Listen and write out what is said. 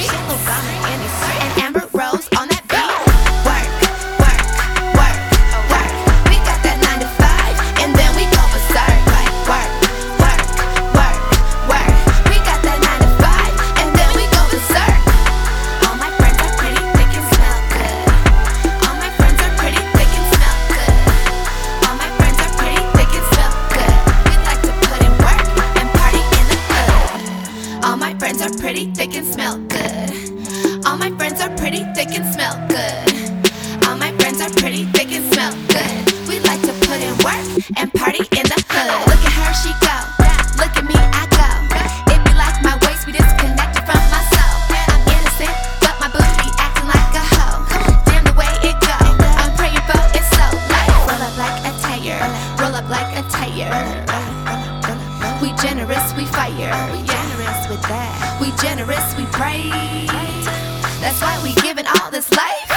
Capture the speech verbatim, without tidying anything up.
Michelle Obama in the street, and Amber Rose on that beat. Work, work, work, work. We got that nine to five, and then we go berserk. Like work, work, work, work. We got that nine to five, and then we go berserk. All my friends are pretty thick and smell good. All my friends are pretty thick and smell good. All my friends are pretty thick and smell good. We like to put in work and party in the hood. All my friends are pretty thick and smell good. All my friends are pretty thick and smell good. All my friends are pretty thick and smell good. We like to put in work and party in the hood. Look at her, she go. Look at me, I go. It be like my waist be disconnected from my soul. I'm innocent, but my booty acting like a hoe. Damn the way it go. I'm praying for it so light. Roll up like a tire. Roll up like a tire. We generous, we fire. We generous with that. We generous, we brave. That's why we giving all this life.